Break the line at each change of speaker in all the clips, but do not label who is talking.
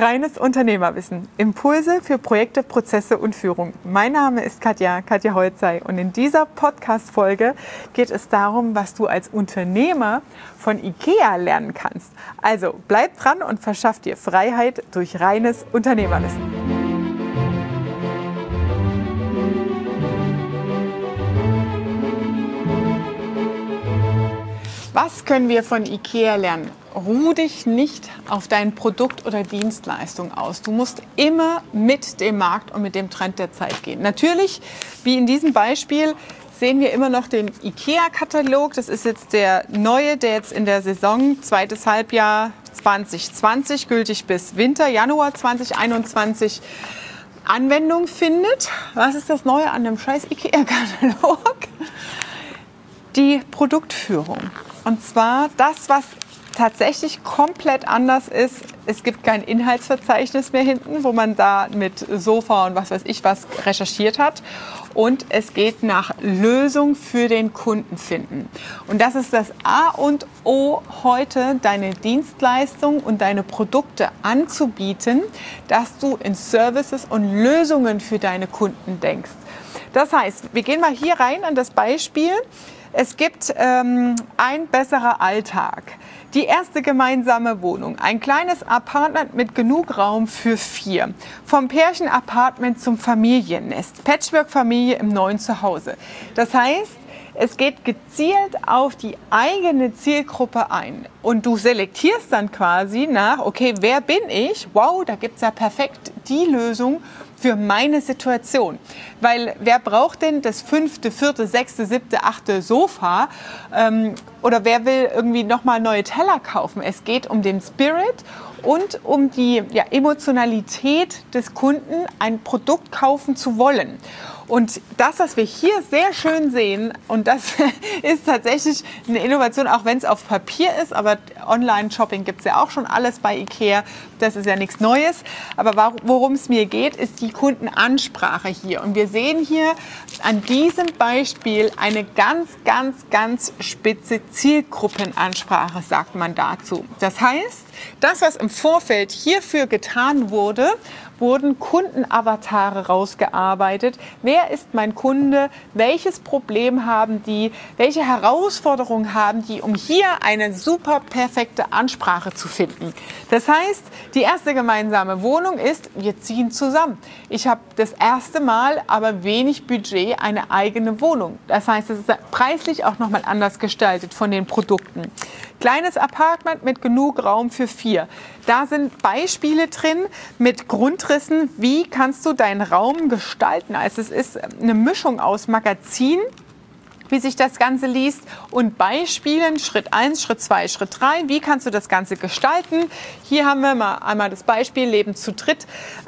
Reines Unternehmerwissen. Impulse für Projekte, Prozesse und Führung. Mein Name ist Katja Holzei und in dieser Podcast-Folge geht es darum, was du als Unternehmer von IKEA lernen kannst. Also bleib dran und verschaff dir Freiheit durch reines Unternehmerwissen. Was können wir von IKEA lernen? Ruh dich nicht auf dein Produkt oder Dienstleistung aus. Du musst immer mit dem Markt und mit dem Trend der Zeit gehen. Natürlich, wie in diesem Beispiel, sehen wir immer noch den IKEA-Katalog. Das ist jetzt der neue, der jetzt in der Saison, zweites Halbjahr 2020, gültig bis Winter, Januar 2021, Anwendung findet. Was ist das Neue an dem scheiß IKEA-Katalog? Die Produktführung. Und zwar das, was tatsächlich komplett anders ist. Es gibt kein Inhaltsverzeichnis mehr hinten, wo man da mit Sofa und was weiß ich was recherchiert hat. Und es geht nach Lösung für den Kunden finden. Und das ist das A und O heute, deine Dienstleistung und deine Produkte anzubieten, dass du in Services und Lösungen für deine Kunden denkst. Das heißt, wir gehen mal hier rein an das Beispiel. Es gibt ein besserer Alltag. Die erste gemeinsame Wohnung. Ein kleines Apartment mit genug Raum für 4. Vom Pärchen-Apartment zum Familiennest. Patchwork-Familie im neuen Zuhause. Das heißt, es geht gezielt auf die eigene Zielgruppe ein. Und du selektierst dann quasi nach, okay, wer bin ich? Wow, da gibt es ja perfekt die Lösung für meine Situation. Weil wer braucht denn das 5., 4., 6., 7., 8. Sofa? Oder wer will irgendwie nochmal neue Teller kaufen? Es geht um den Spirit und um die Emotionalität des Kunden, ein Produkt kaufen zu wollen. Und das, was wir hier sehr schön sehen, und das ist tatsächlich eine Innovation, auch wenn es auf Papier ist, aber Online-Shopping gibt es ja auch schon alles bei IKEA, das ist ja nichts Neues. Aber worum es mir geht, ist die Kundenansprache hier. Und wir sehen hier an diesem Beispiel eine ganz spitze Zielgruppenansprache, sagt man dazu. Das heißt, das, was im Vorfeld hierfür getan wurde, wurden Kundenavatare rausgearbeitet. Wer ist mein Kunde? Welches Problem haben die? Welche Herausforderungen haben die, um hier eine super perfekte Ansprache zu finden? Das heißt, die erste gemeinsame Wohnung ist, wir ziehen zusammen. Ich habe das erste Mal, aber wenig Budget, eine eigene Wohnung. Das heißt, es ist preislich auch nochmal anders gestaltet von den Produkten. Kleines Apartment mit genug Raum für 4. Da sind Beispiele drin mit Grundrissen, wie kannst du deinen Raum gestalten. Also es ist eine Mischung aus Magazin, wie sich das Ganze liest, und Beispielen, Schritt 1, Schritt 2, Schritt 3, wie kannst du das Ganze gestalten. Hier haben wir mal einmal das Beispiel Leben zu dritt.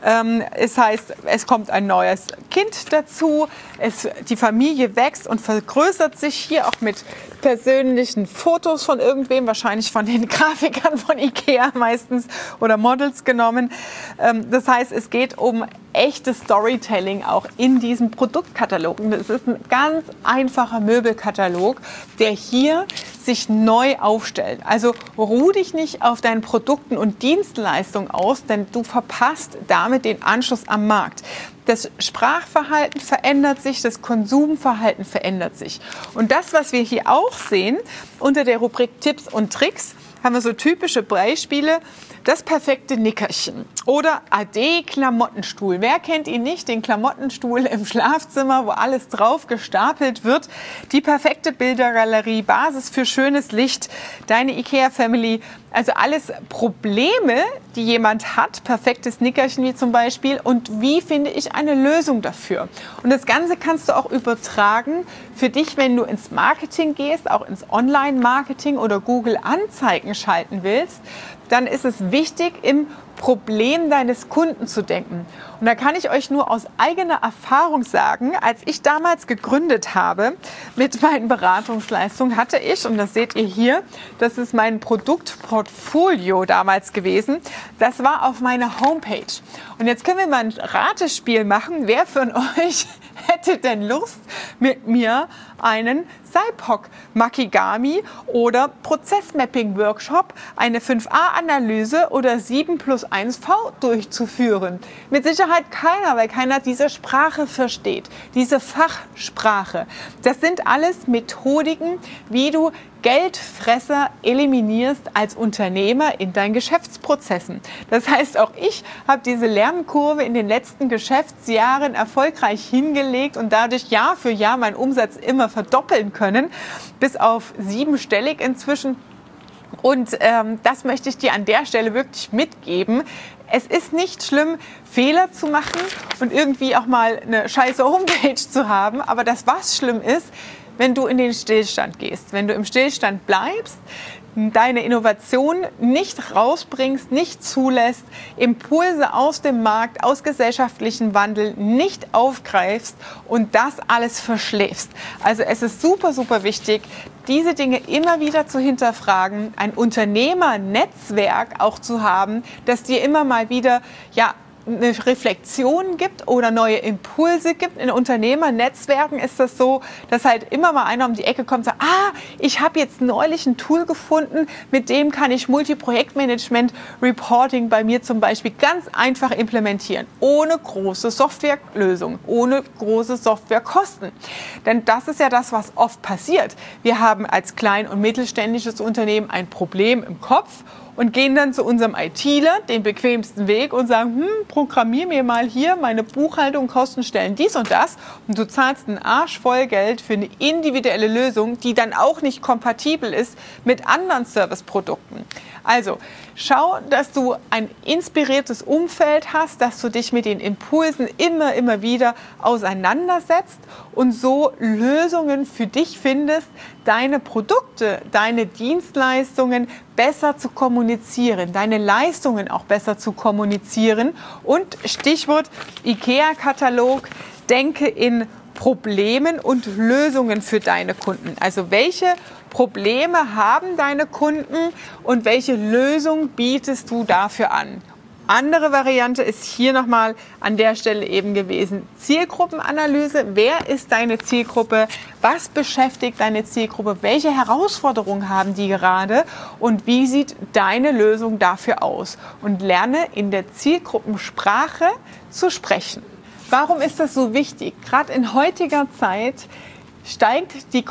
Es heißt, es kommt ein neues Kind dazu, die Familie wächst und vergrößert sich, hier auch mit persönlichen Fotos von irgendwem, wahrscheinlich von den Grafikern von IKEA meistens oder Models genommen. Das heißt, es geht um echtes Storytelling auch in diesem Produktkatalog. Und es ist ein ganz einfacher Möbelkatalog, der hier sich neu aufstellt. Also ruh dich nicht auf deinen Produkten und Dienstleistungen aus, denn du verpasst damit den Anschluss am Markt. Das Sprachverhalten verändert sich, das Konsumverhalten verändert sich. Und das, was wir hier auch sehen, unter der Rubrik Tipps und Tricks, haben wir so typische Beispiele. Das perfekte Nickerchen oder AD-Klamottenstuhl. Wer kennt ihn nicht? Den Klamottenstuhl im Schlafzimmer, wo alles drauf gestapelt wird. Die perfekte Bildergalerie, Basis für schönes Licht, deine IKEA-Family. Also alles Probleme, die jemand hat, perfektes Nickerchen wie zum Beispiel, und wie finde ich eine Lösung dafür. Und das Ganze kannst du auch übertragen für dich, wenn du ins Marketing gehst, auch ins Online-Marketing oder Google-Anzeigen schalten willst. Dann ist es wichtig, im Problem deines Kunden zu denken. Und da kann ich euch nur aus eigener Erfahrung sagen, als ich damals gegründet habe mit meinen Beratungsleistungen, hatte ich, und das seht ihr hier, das ist mein Produktportfolio damals gewesen, das war auf meiner Homepage. Und jetzt können wir mal ein Ratespiel machen. Wer von euch hätte denn Lust, mit mir einen SIPOC Makigami oder Prozessmapping-Workshop, eine 5a-Analyse oder 7+1V durchzuführen. Mit Sicherheit keiner, weil keiner diese Sprache versteht, diese Fachsprache. Das sind alles Methodiken, wie du Geldfresser eliminierst als Unternehmer in deinen Geschäftsprozessen. Das heißt, auch ich habe diese Lernkurve in den letzten Geschäftsjahren erfolgreich hingelegt und dadurch Jahr für Jahr meinen Umsatz immer verdoppeln können, bis auf 7-stellig inzwischen. Und das möchte ich dir an der Stelle wirklich mitgeben. Es ist nicht schlimm, Fehler zu machen und irgendwie auch mal eine scheiße Homepage zu haben. Aber das, was schlimm ist, wenn du in den Stillstand gehst, wenn du im Stillstand bleibst, deine Innovation nicht rausbringst, nicht zulässt, Impulse aus dem Markt, aus gesellschaftlichem Wandel nicht aufgreifst und das alles verschläfst. Also es ist super, super wichtig, diese Dinge immer wieder zu hinterfragen, ein Unternehmernetzwerk auch zu haben, das dir immer mal wieder, eine Reflexion gibt oder neue Impulse gibt. In Unternehmernetzwerken ist das so, dass halt immer mal einer um die Ecke kommt und sagt, ich habe jetzt neulich ein Tool gefunden, mit dem kann ich Multiprojektmanagement Reporting bei mir zum Beispiel ganz einfach implementieren, ohne große Softwarelösungen, ohne große Softwarekosten. Denn das ist ja das, was oft passiert. Wir haben als klein- und mittelständisches Unternehmen ein Problem im Kopf und gehen dann zu unserem ITler den bequemsten Weg und sagen, programmier mir mal hier meine Buchhaltung, Kostenstellen, dies und das. Und du zahlst einen Arsch voll Geld für eine individuelle Lösung, die dann auch nicht kompatibel ist mit anderen Serviceprodukten. Also schau, dass du ein inspiriertes Umfeld hast, dass du dich mit den Impulsen immer wieder auseinandersetzt und so Lösungen für dich findest, deine Produkte, deine Dienstleistungen besser zu kommunizieren, deine Leistungen auch besser zu kommunizieren. Und Stichwort IKEA-Katalog, denke in Problemen und Lösungen für deine Kunden. Also welche Probleme haben deine Kunden und welche Lösung bietest du dafür an? Andere Variante ist hier nochmal an der Stelle eben gewesen, Zielgruppenanalyse. Wer ist deine Zielgruppe? Was beschäftigt deine Zielgruppe? Welche Herausforderungen haben die gerade? Und wie sieht deine Lösung dafür aus? Und lerne in der Zielgruppensprache zu sprechen. Warum ist das so wichtig? Gerade in heutiger Zeit steigt die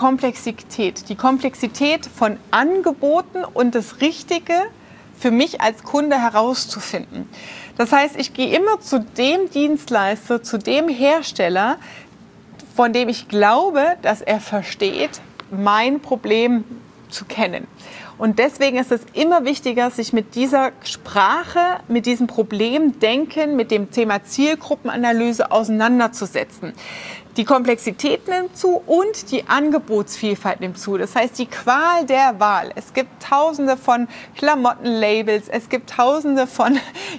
Komplexität von Angeboten und das Richtige für mich als Kunde herauszufinden. Das heißt, ich gehe immer zu dem Dienstleister, zu dem Hersteller, von dem ich glaube, dass er versteht, mein Problem zu kennen. Und deswegen ist es immer wichtiger, sich mit dieser Sprache, mit diesem Problemdenken, mit dem Thema Zielgruppenanalyse auseinanderzusetzen. Die Komplexität nimmt zu und die Angebotsvielfalt nimmt zu. Das heißt, die Qual der Wahl. Es gibt Tausende von Klamottenlabels, es gibt Tausende von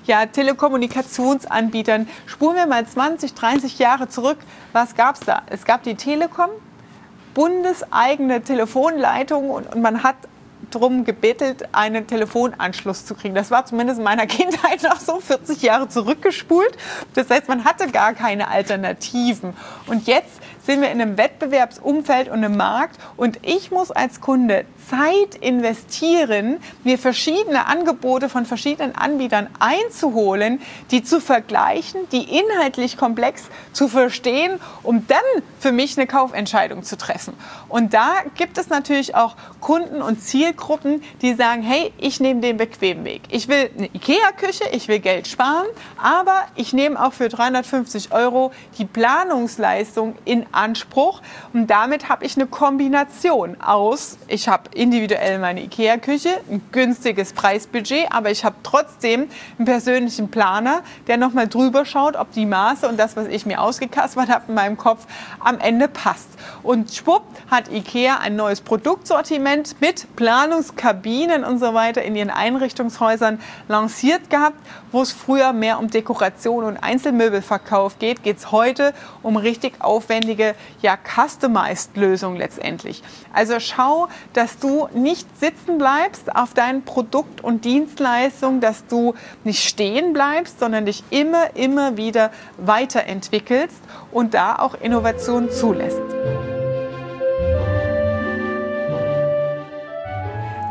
Telekommunikationsanbietern. Spulen wir mal 20, 30 Jahre zurück. Was gab es da? Es gab die Telekom, bundeseigene Telefonleitung und man hat darum gebettelt, einen Telefonanschluss zu kriegen. Das war zumindest in meiner Kindheit noch so 40 Jahre zurückgespult. Das heißt, man hatte gar keine Alternativen. Und jetzt sind wir in einem Wettbewerbsumfeld und einem Markt und ich muss als Kunde Zeit investieren, mir verschiedene Angebote von verschiedenen Anbietern einzuholen, die zu vergleichen, die inhaltlich komplex zu verstehen, um dann für mich eine Kaufentscheidung zu treffen. Und da gibt es natürlich auch Kunden und Zielgruppen, die sagen, hey, ich nehme den bequemen Weg. Ich will eine IKEA-Küche, ich will Geld sparen, aber ich nehme auch für 350 € die Planungsleistung in Anspruch. Und damit habe ich eine Kombination aus, ich habe individuell meine IKEA-Küche, ein günstiges Preisbudget, aber ich habe trotzdem einen persönlichen Planer, der nochmal drüber schaut, ob die Maße und das, was ich mir ausgekaspert habe in meinem Kopf, am Ende passt. Und schwupp hat IKEA ein neues Produktsortiment mit Planungskabinen und so weiter in ihren Einrichtungshäusern lanciert gehabt. Wo es früher mehr um Dekoration und Einzelmöbelverkauf geht, geht es heute um richtig aufwendige, Customized-Lösungen letztendlich. Also schau, dass du nicht sitzen bleibst auf deinen Produkt- und Dienstleistungen, dass du nicht stehen bleibst, sondern dich immer wieder weiterentwickelst und da auch Innovation zulässt.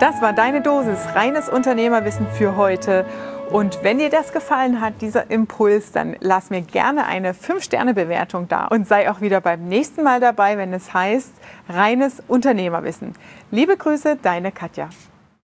Das war deine Dosis reines Unternehmerwissen für heute. Und wenn dir das gefallen hat, dieser Impuls, dann lass mir gerne eine 5-Sterne-Bewertung da und sei auch wieder beim nächsten Mal dabei, wenn es heißt reines Unternehmerwissen. Liebe Grüße, deine Katja.